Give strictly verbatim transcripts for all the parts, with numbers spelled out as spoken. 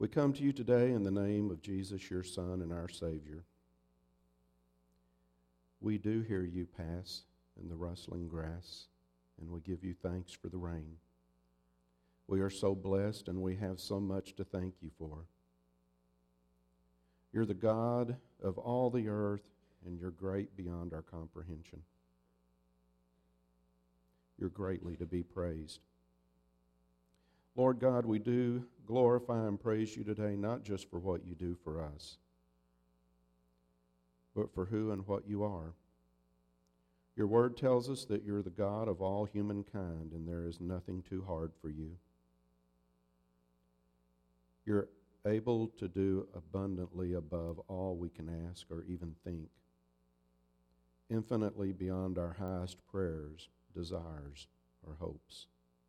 We come to you today in the name of Jesus, your Son and our Savior. We do hear you pass in the rustling grass, and we give you thanks for the rain. We are so blessed, and we have so much to thank you for. You're the God of all the earth, and you're great beyond our comprehension. You're greatly to be praised. Lord God, we do glorify and praise you today, not just for what you do for us, but for who and what you are. Your word tells us that you're the God of all humankind, and there is nothing too hard for you. You're able to do abundantly above all we can ask or even think, infinitely beyond our highest prayers, desires, or hopes.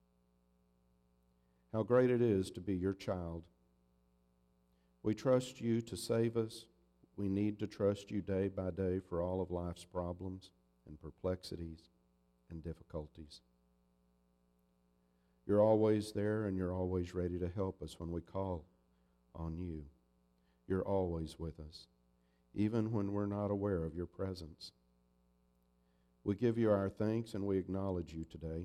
How great it is to be your child. We trust you to save us. We need to trust you day by day for all of life's problems and perplexities and difficulties. You're always there, and you're always ready to help us when we call on you. You're always with us, even when we're not aware of your presence. We give you our thanks, and we acknowledge you today.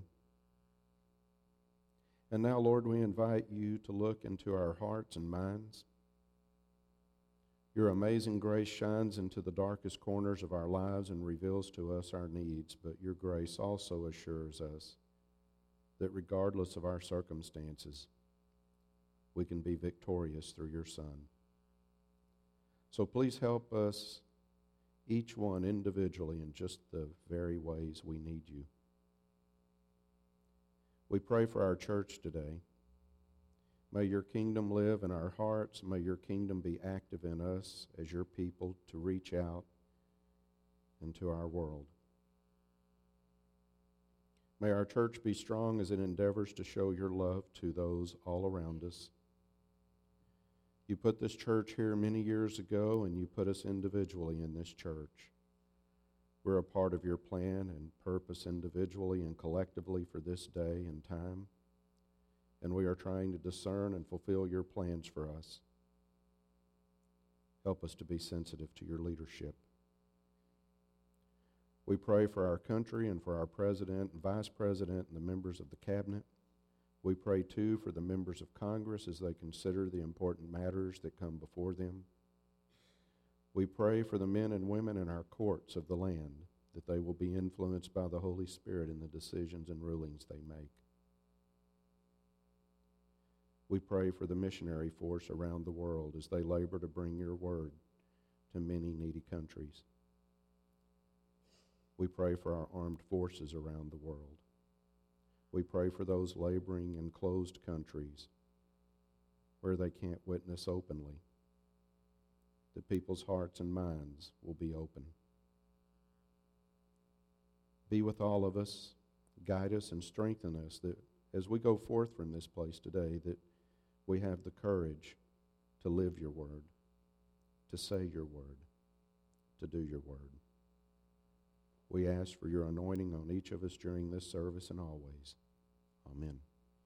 And now, Lord, we invite you to look into our hearts and minds. Your amazing grace shines into the darkest corners of our lives and reveals to us our needs, but your grace also assures us that regardless of our circumstances, we can be victorious through your Son. So please help us, each one individually, in just the very ways we need you. We pray for our church today. May your kingdom live in our hearts. May your kingdom be active in us as your people to reach out into our world. May our church be strong as it endeavors to show your love to those all around us. You put this church here many years ago, and you put us individually in this church. We're a part of your plan and purpose individually and collectively for this day and time. And we are trying to discern and fulfill your plans for us. Help us to be sensitive to your leadership. We pray for our country and for our president and vice president and the members of the cabinet. We pray, too, for the members of Congress as they consider the important matters that come before them. We pray for the men and women in our courts of the land, that they will be influenced by the Holy Spirit in the decisions and rulings they make. We pray for the missionary force around the world as they labor to bring your word to many needy countries. We pray for our armed forces around the world. We pray for those laboring in closed countries where they can't witness openly, that people's hearts and minds will be open. Be with all of us, guide us and strengthen us, that as we go forth from this place today, that we have the courage to live your word, to say your word, to do your word. We ask for your anointing on each of us during this service and always. Amen.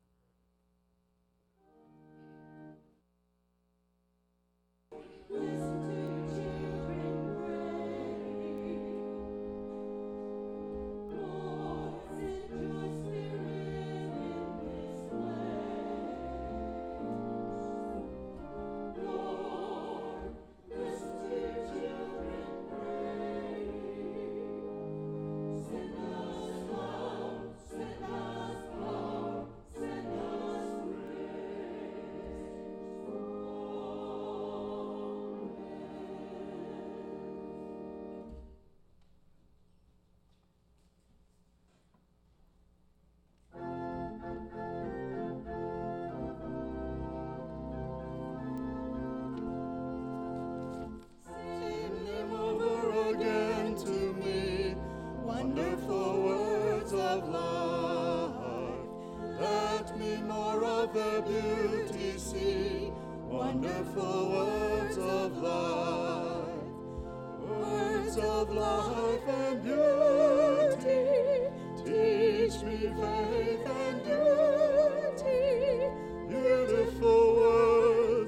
Wonderful words of life, words of life and beauty, teach me faith and duty, beautiful words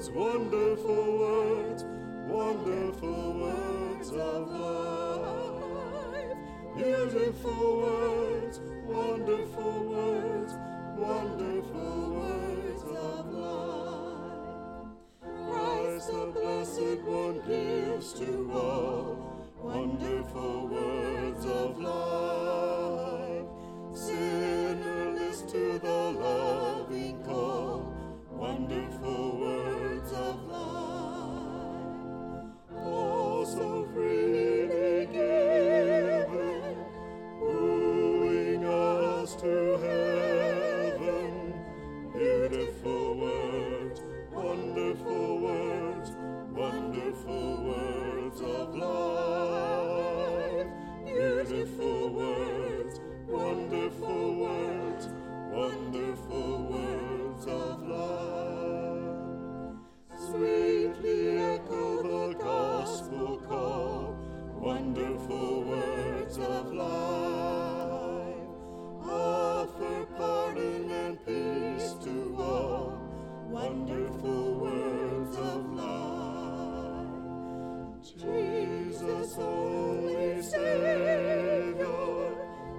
words, wonderful words, wonderful words of life. Beautiful words, wonderful words, wonderful words of life. Christ the Blessed One gives to all wonderful words of life. Sinner, list to the loving call, wonderful words of life. Oh, so freely given, wooing us to heaven. Beautiful words, wonderful words, wonderful words of life. Beautiful words, wonderful words, wonderful words of life. Sweetly echo the gospel call, wonderful words of life. Offer pardon and peace to all, wonderful words of life. Jesus, only Savior,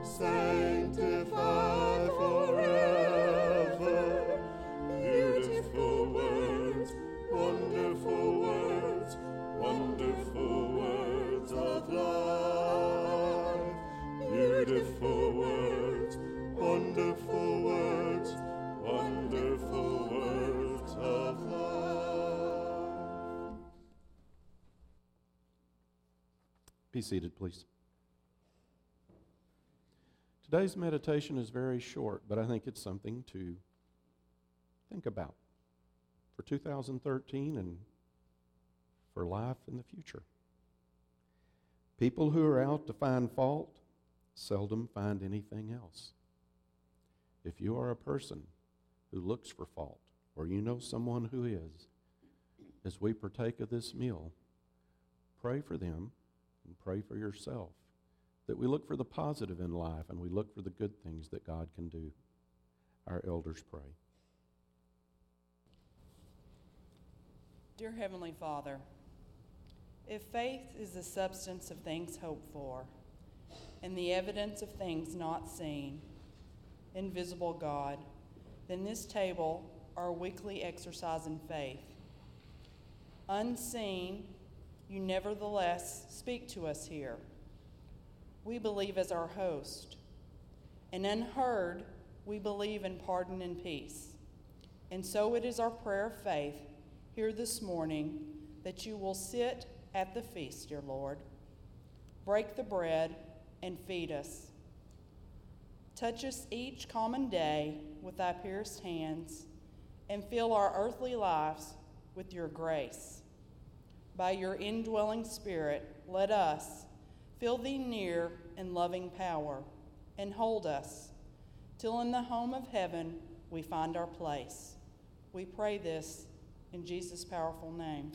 sanctify forever. Beautiful words, wonderful words, wonderful words of life. Beautiful words, wonderful words, wonderful words of life. Be seated, please. Today's meditation is very short, but I think it's something to think about for two thousand thirteen and for life in the future. People who are out to find fault seldom find anything else. If you are a person who looks for fault, or you know someone who is, as we partake of this meal, pray for them and pray for yourself, that we look for the positive in life and we look for the good things that God can do. Our elders pray. Dear Heavenly Father, if faith is the substance of things hoped for and the evidence of things not seen, invisible God, then this table, our weekly exercise in faith. Unseen, you nevertheless speak to us here. We believe as our host. And unheard, we believe in pardon and peace. And so it is our prayer of faith here this morning that you will sit at the feast, dear Lord. Break the bread and feed us. Touch us each common day with thy pierced hands and fill our earthly lives with your grace. By your indwelling Spirit, let us feel thee near in loving power, and hold us, till in the home of heaven we find our place. We pray this in Jesus' powerful name.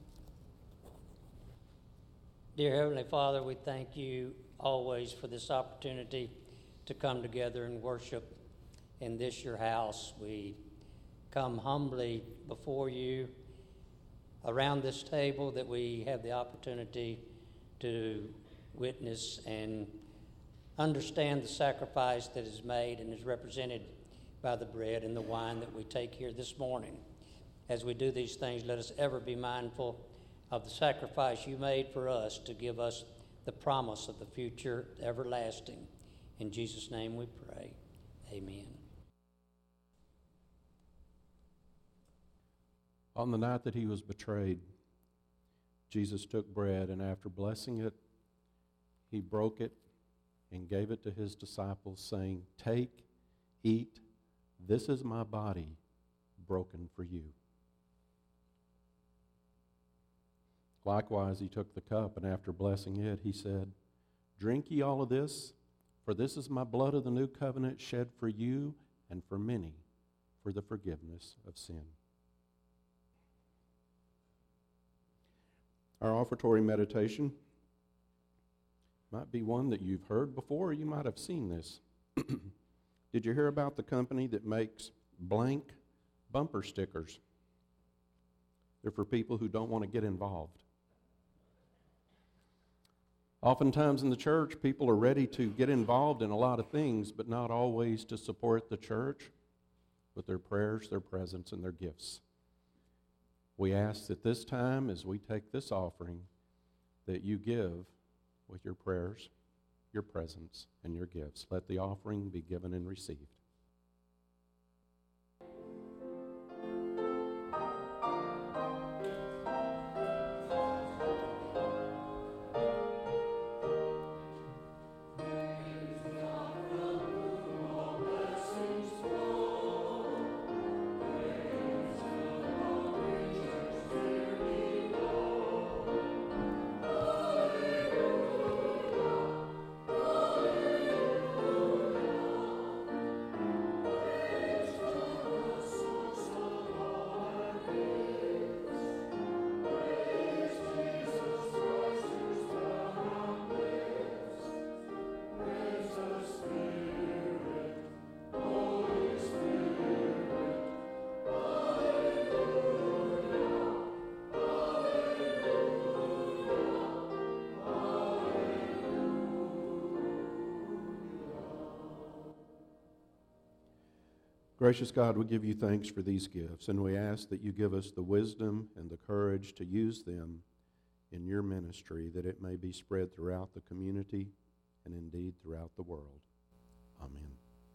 Dear Heavenly Father, we thank you always for this opportunity to come together and worship in this your house. We come humbly before you around this table that we have the opportunity to witness and understand the sacrifice that is made and is represented by the bread and the wine that we take here this morning. As we do these things, let us ever be mindful of the sacrifice you made for us to give us the promise of the future everlasting. In Jesus' name we pray. Amen. On the night that he was betrayed, Jesus took bread, and after blessing it, he broke it and gave it to his disciples, saying, "Take, eat, this is my body broken for you." Likewise, he took the cup, and after blessing it, he said, "Drink ye all of this, for this is my blood of the new covenant shed for you and for many for the forgiveness of sin." Our offertory meditation might be one that you've heard before, or you might have seen this. Did you hear about the company that makes blank bumper stickers? They're for people who don't want to get involved. Oftentimes in the church, people are ready to get involved in a lot of things, but not always to support the church with their prayers, their presence, and their gifts. We ask that this time, as we take this offering, that you give with your prayers, your presence, and your gifts. Let the offering be given and received. Gracious God, we give you thanks for these gifts, and we ask that you give us the wisdom and the courage to use them in your ministry, that it may be spread throughout the community and indeed throughout the world. Amen.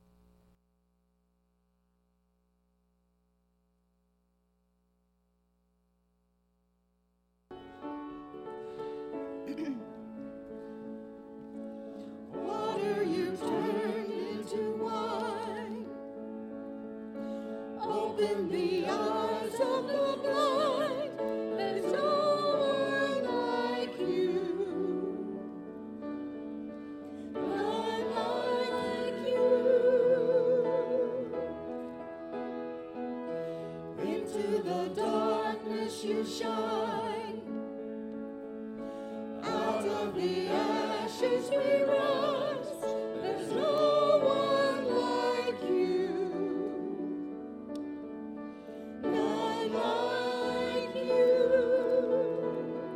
Water you turned into wine. Open the eyes of the blind. There's no one like you. None like you. Into the darkness you shine. Out of the ashes we rise. There's no one like you. None like you.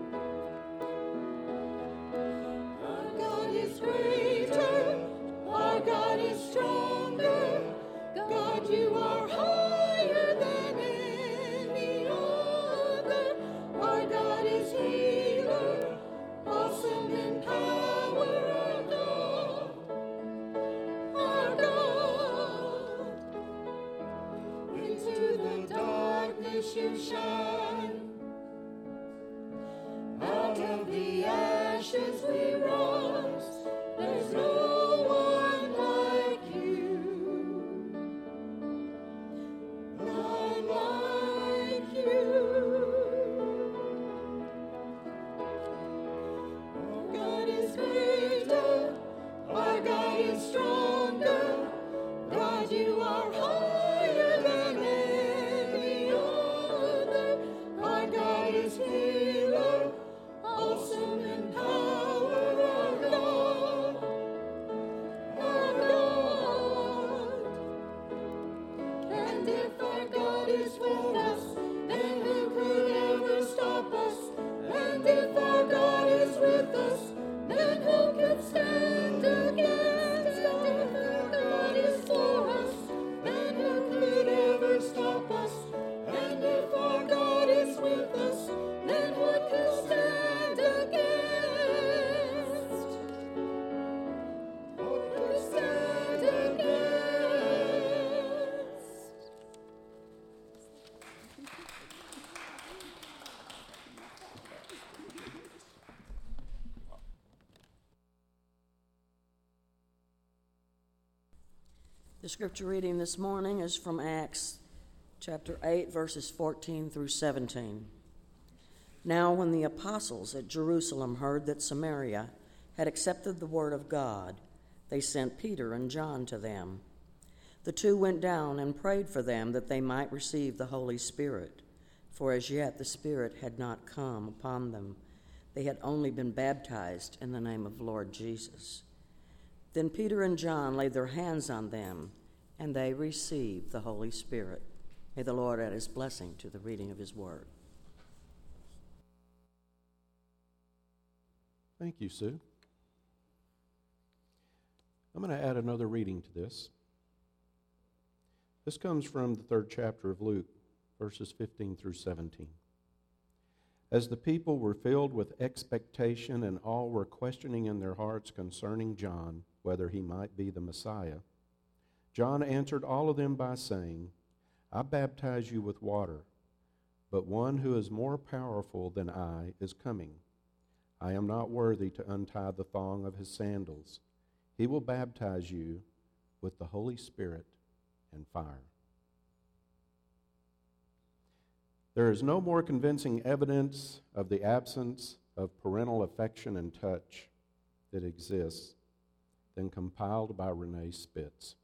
Our God is greater. Our God is stronger. God, you are higher than any other. Our God is healer. Awesome in power, our God. Our God. Into the darkness you shine. Out of the ashes we rise. There's no one like you. None like you. Our God is greater. Our God is stronger. God, you are higher than any other. Our God is healer. Awesome in power, our God. Our God. And if our God is with us, then who could ever stop us? And if our God is with us, then who could stand against us? If our God is for us, then who could ever stop us? And if our God is with us, then who could stand against? Who could stand against? The scripture reading this morning is from Acts chapter eight, verses fourteen through seventeen. Now when the apostles at Jerusalem heard that Samaria had accepted the word of God, they sent Peter and John to them. The two went down and prayed for them that they might receive the Holy Spirit, for as yet the Spirit had not come upon them. They had only been baptized in the name of the Lord Jesus. Then Peter and John laid their hands on them, and they received the Holy Spirit. May the Lord add his blessing to the reading of his word. Thank you, Sue. I'm going to add another reading to this. This comes from the third chapter of Luke, verses fifteen through seventeen. As the people were filled with expectation and all were questioning in their hearts concerning John, whether he might be the Messiah, John answered all of them by saying, I baptize you with water, but one who is more powerful than I is coming. I am not worthy to untie the thong of his sandals. He will baptize you with the Holy Spirit and fire. There is no more convincing evidence of the absence of parental affection and touch that exists than compiled by Renee Spitz.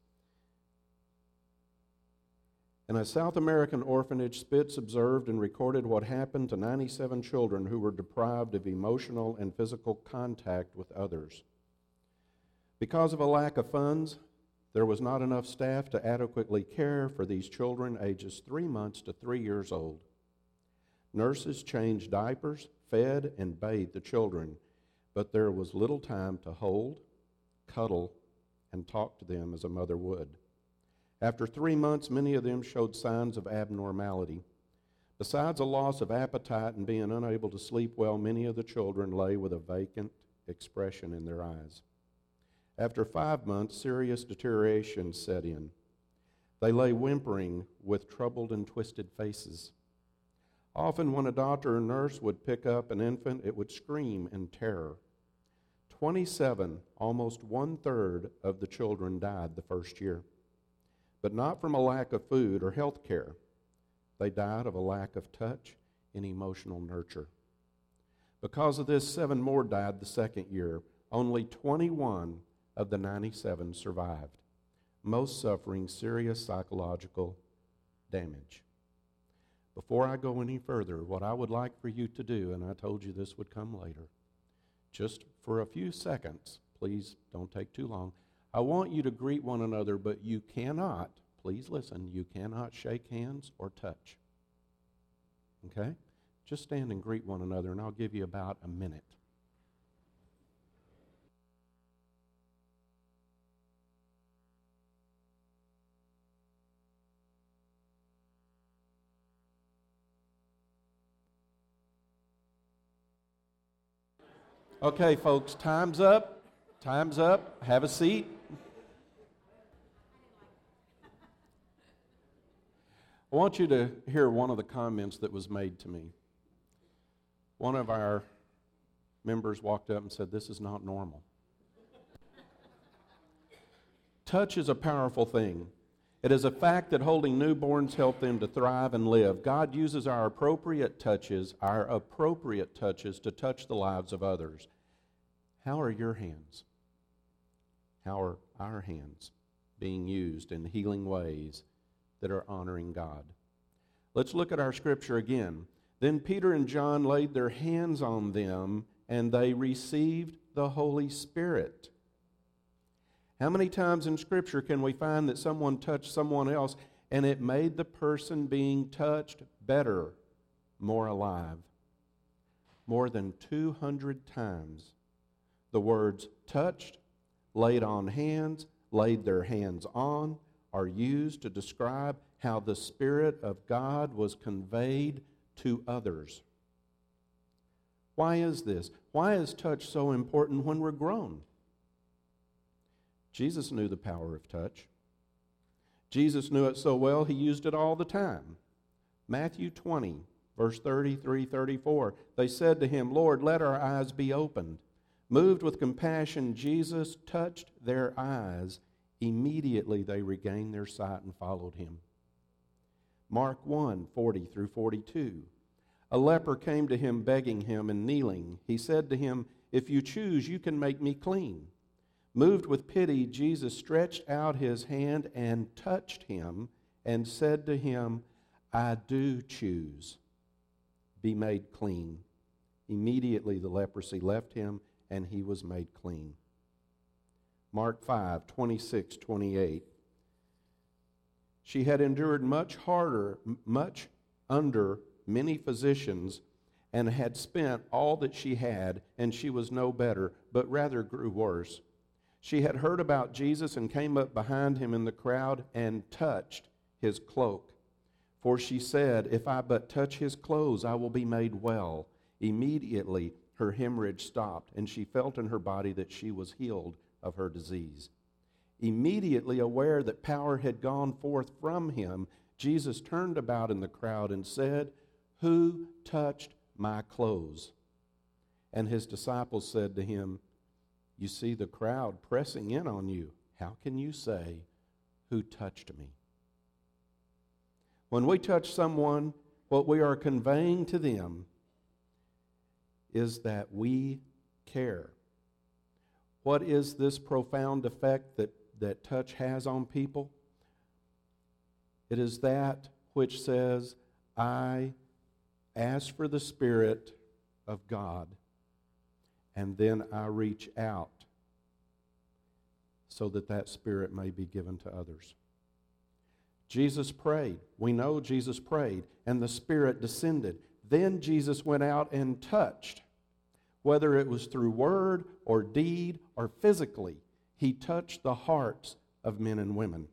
In a South American orphanage, Spitz observed and recorded what happened to ninety-seven children who were deprived of emotional and physical contact with others. Because of a lack of funds, there was not enough staff to adequately care for these children ages three months to three years old. Nurses changed diapers, fed, and bathed the children, but there was little time to hold, cuddle, and talk to them as a mother would. After three months, many of them showed signs of abnormality. Besides a loss of appetite and being unable to sleep well, many of the children lay with a vacant expression in their eyes. After five months, serious deterioration set in. They lay whimpering with troubled and twisted faces. Often when a doctor or nurse would pick up an infant, it would scream in terror. twenty-seven, almost one-third of the children died the first year, but not from a lack of food or health care. They died of a lack of touch and emotional nurture. Because of this, seven more died the second year. Only twenty-one of the ninety-seven survived, most suffering serious psychological damage. Before I go any further, what I would like for you to do, and I told you this would come later, just for a few seconds, please don't take too long, I want you to greet one another, but you cannot, please listen, you cannot shake hands or touch. Okay? Just stand and greet one another, and I'll give you about a minute. Okay, folks, time's up. Time's up. Have a seat. I want you to hear one of the comments that was made to me. One of our members walked up and said, "This is not normal." Touch is a powerful thing. It is a fact that holding newborns help them to thrive and live. God uses our appropriate touches, our appropriate touches, to touch the lives of others. How are your hands? How are our hands being used in healing ways that are honoring God? Let's look at our scripture again. Then Peter and John laid their hands on them, and they received the Holy Spirit. How many times in Scripture can we find that someone touched someone else and it made the person being touched better, more alive? More than two hundred times. The words touched, laid on hands, laid their hands on are used to describe how the Spirit of God was conveyed to others. Why is this? Why is touch so important when we're grown? Jesus knew the power of touch. Jesus knew it so well, he used it all the time. Matthew twenty, verse thirty-three, thirty-four, they said to him, "Lord, let our eyes be opened." Moved with compassion, Jesus touched their eyes. Immediately they regained their sight and followed him. Mark one, forty through forty-two. A leper came to him begging him and kneeling. He said to him, "If you choose, you can make me clean." Moved with pity, Jesus stretched out his hand and touched him and said to him, "I do choose. Be made clean." Immediately the leprosy left him and he was made clean. Mark five, twenty-six, twenty-eight. She had endured much harder, much under many physicians, and had spent all that she had, and she was no better, but rather grew worse. She had heard about Jesus and came up behind him in the crowd and touched his cloak. For she said, "If I but touch his clothes, I will be made well." Immediately her hemorrhage stopped, and she felt in her body that she was healed of her disease. Immediately aware that power had gone forth from him, Jesus turned about in the crowd and said, "Who touched my clothes?" And his disciples said to him, "You see the crowd pressing in on you. How can you say, 'Who touched me?'" When we touch someone, what we are conveying to them is that we care. What is this profound effect that, that touch has on people? It is that which says, "I ask for the Spirit of God, and then I reach out so that that Spirit may be given to others." Jesus prayed. We know Jesus prayed, and the Spirit descended. Then Jesus went out and touched. Whether it was through word or deed or physically, he touched the hearts of men and women.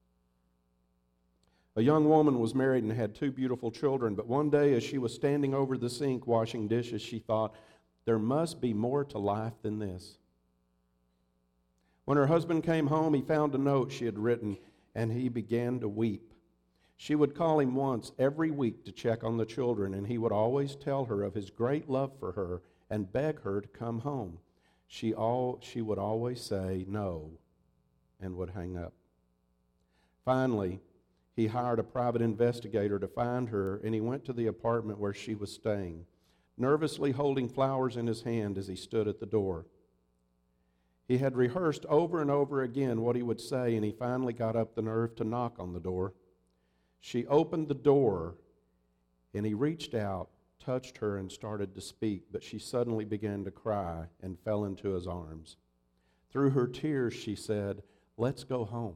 A young woman was married and had two beautiful children, but one day as she was standing over the sink washing dishes, she thought, there must be more to life than this. When her husband came home, he found a note she had written, and he began to weep. She would call him once every week to check on the children, and he would always tell her of his great love for her and beg her to come home. She, all, she would always say no and would hang up. Finally, he hired a private investigator to find her, and he went to the apartment where she was staying, nervously holding flowers in his hand as he stood at the door. He had rehearsed over and over again what he would say, and he finally got up the nerve to knock on the door. She opened the door, and he reached out, touched her, and started to speak, but she suddenly began to cry and fell into his arms. Through her tears, she said, "Let's go home."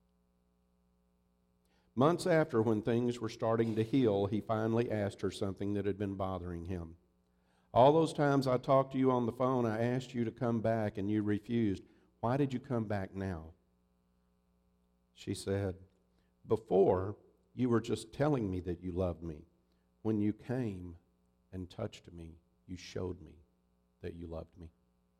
Months after, when things were starting to heal, he finally asked her something that had been bothering him. "All those times I talked to you on the phone, I asked you to come back, and you refused. Why did you come back now?" She said, "Before, you were just telling me that you loved me. When you came and touched me, you showed me that you loved me."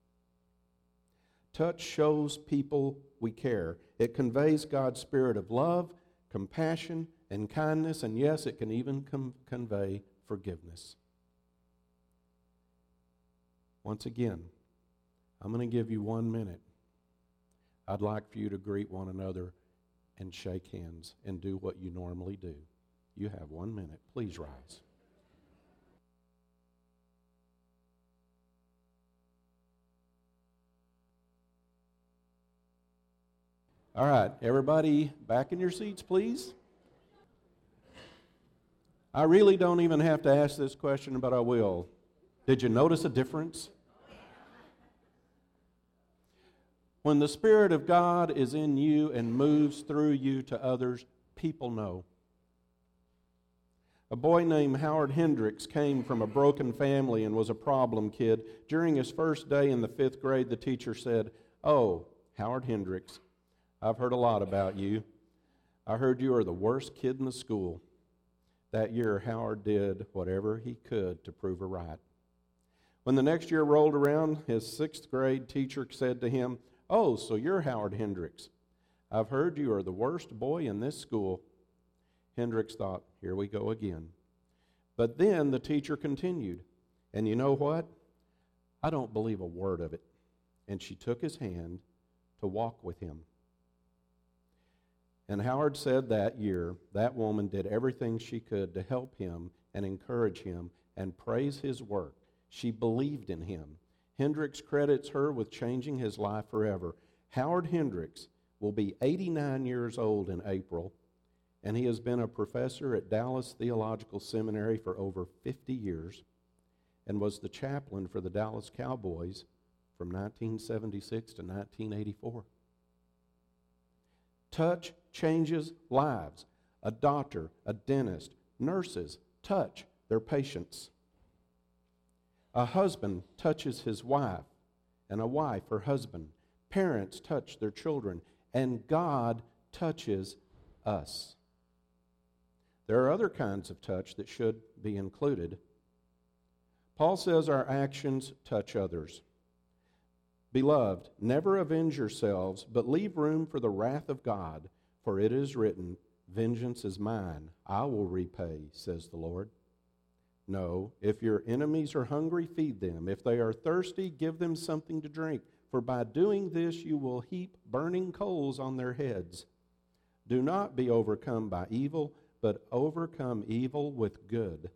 Touch shows people we care. It conveys God's spirit of love, compassion, and kindness, and yes, it can even com- convey forgiveness. Once again, I'm going to give you one minute. I'd like for you to greet one another and shake hands and do what you normally do. You have one minute. Please rise. All right, everybody back in your seats, please. I really don't even have to ask this question, but I will. Did you notice a difference? When the Spirit of God is in you and moves through you to others, people know. A boy named Howard Hendricks came from a broken family and was a problem kid. During his first day in the fifth grade, the teacher said, "Oh, Howard Hendricks, I've heard a lot about you. I heard you are the worst kid in the school." That year, Howard did whatever he could to prove her right. When the next year rolled around, his sixth grade teacher said to him, "Oh, so you're Howard Hendricks. I've heard you are the worst boy in this school." Hendricks thought, here we go again. But then the teacher continued, "And you know what? I don't believe a word of it." And she took his hand to walk with him. And Howard said that year, that woman did everything she could to help him and encourage him and praise his work. She believed in him. Hendricks credits her with changing his life forever. Howard Hendricks will be eighty-nine years old in April, and he has been a professor at Dallas Theological Seminary for over fifty years and was the chaplain for the Dallas Cowboys from nineteen seventy-six to nineteen eighty-four. Touch changes lives. A doctor, a dentist, nurses touch their patients. A husband touches his wife, and a wife her husband. Parents touch their children, and God touches us. There are other kinds of touch that should be included. Paul says our actions touch others. Beloved, never avenge yourselves, but leave room for the wrath of God, for it is written, vengeance is mine, I will repay, says the Lord. No, if your enemies are hungry, feed them. If they are thirsty, give them something to drink, for by doing this you will heap burning coals on their heads. Do not be overcome by evil, but overcome evil with good.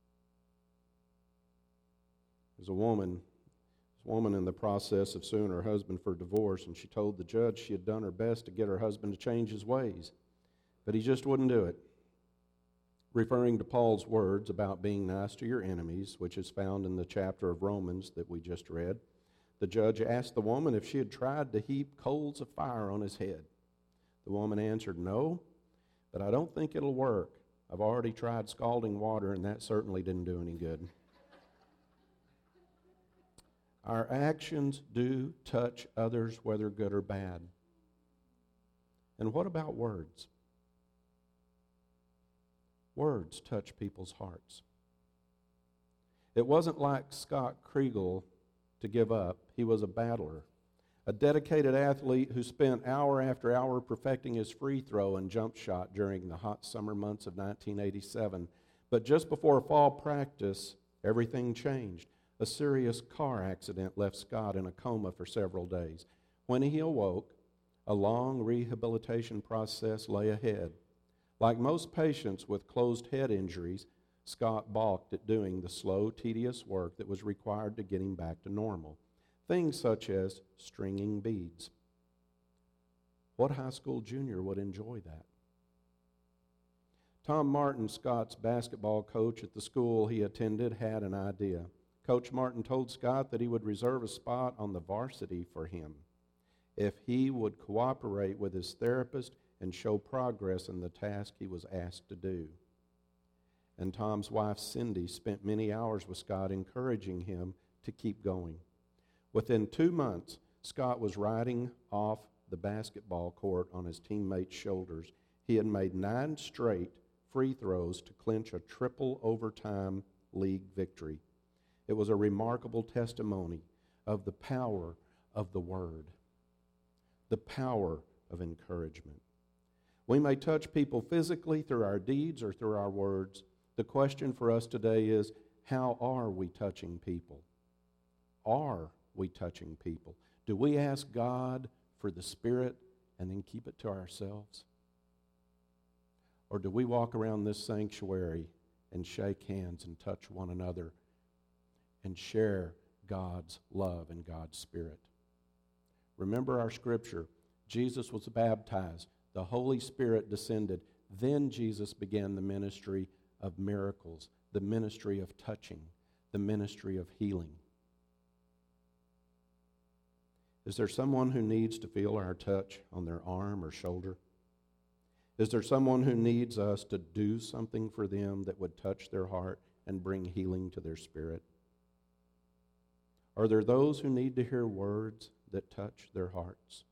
There's a woman This woman in the process of suing her husband for divorce, and she told the judge she had done her best to get her husband to change his ways, but he just wouldn't do it. Referring to Paul's words about being nice to your enemies, which is found in the chapter of Romans that we just read, the judge asked the woman if she had tried to heap coals of fire on his head. The woman answered, no, but I don't think it'll work. I've already tried scalding water, and that certainly didn't do any good. Our actions do touch others, whether good or bad. And what about words? Words touch people's hearts. It wasn't like Scott Kriegel to give up. He was a battler, a dedicated athlete who spent hour after hour perfecting his free throw and jump shot during the hot summer months of nineteen eighty-seven. But just before fall practice, everything changed. A serious car accident left Scott in a coma for several days. When he awoke, a long rehabilitation process lay ahead. Like most patients with closed head injuries, Scott balked at doing the slow, tedious work that was required to get him back to normal. Things such as stringing beads. What high school junior would enjoy that? Tom Martin, Scott's basketball coach at the school he attended, had an idea. Coach Martin told Scott that he would reserve a spot on the varsity for him if he would cooperate with his therapist and show progress in the task he was asked to do. And Tom's wife, Cindy, spent many hours with Scott encouraging him to keep going. Within two months, Scott was riding off the basketball court on his teammates' shoulders. He had made nine straight free throws to clinch a triple overtime league victory. It was a remarkable testimony of the power of the Word, the power of encouragement. We may touch people physically through our deeds or through our words. The question for us today is, how are we touching people? Are we touching people? Do we ask God for the Spirit and then keep it to ourselves? Or do we walk around this sanctuary and shake hands and touch one another and share God's love and God's Spirit? Remember our scripture. Jesus was baptized. The Holy Spirit descended. Then Jesus began the ministry of miracles, the ministry of touching, the ministry of healing. Is there someone who needs to feel our touch on their arm or shoulder? Is there someone who needs us to do something for them that would touch their heart and bring healing to their spirit? Are there those who need to hear words that touch their hearts?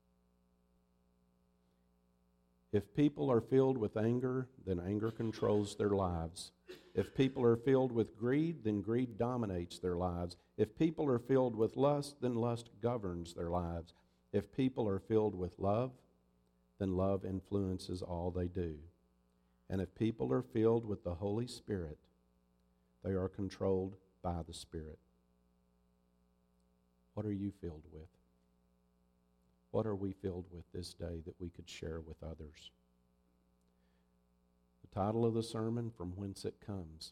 If people are filled with anger, then anger controls their lives. If people are filled with greed, then greed dominates their lives. If people are filled with lust, then lust governs their lives. If people are filled with love, then love influences all they do. And if people are filled with the Holy Spirit, they are controlled by the Spirit. What are you filled with? What are we filled with this day that we could share with others? The title of the sermon, From Whence It Comes.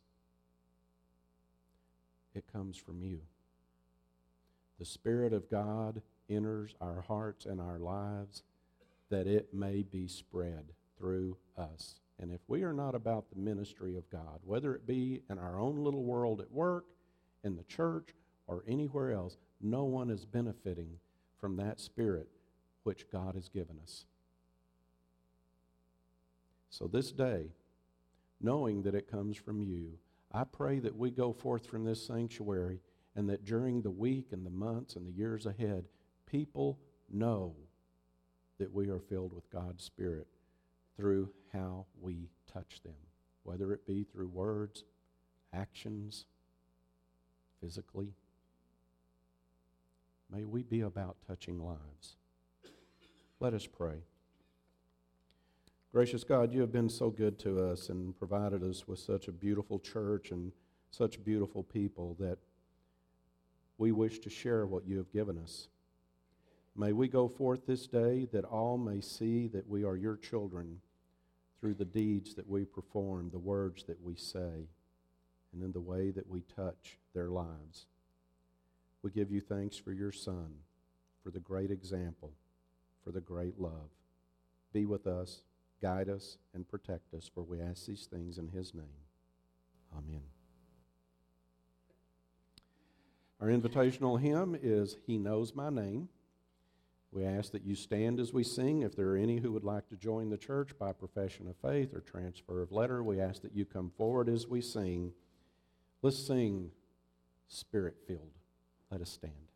It comes from you. The Spirit of God enters our hearts and our lives that it may be spread through us. And if we are not about the ministry of God, whether it be in our own little world at work, in the church, or anywhere else, no one is benefiting from that Spirit which God has given us. So this day, knowing that it comes from you, I pray that we go forth from this sanctuary and that during the week and the months and the years ahead, people know that we are filled with God's Spirit through how we touch them, whether it be through words, actions, physically. May we be about touching lives. Let us pray. Gracious God, you have been so good to us and provided us with such a beautiful church and such beautiful people that we wish to share what you have given us. May we go forth this day that all may see that we are your children through the deeds that we perform, the words that we say, and in the way that we touch their lives. We give you thanks for your Son, for the great example, for the great love. Be with us, guide us, and protect us, for we ask these things in his name. Amen. Our invitational hymn is He Knows My Name. We ask that you stand as we sing. If there are any who would like to join the church by profession of faith or transfer of letter, we ask that you come forward as we sing. Let's sing Spirit-Filled. Let us stand.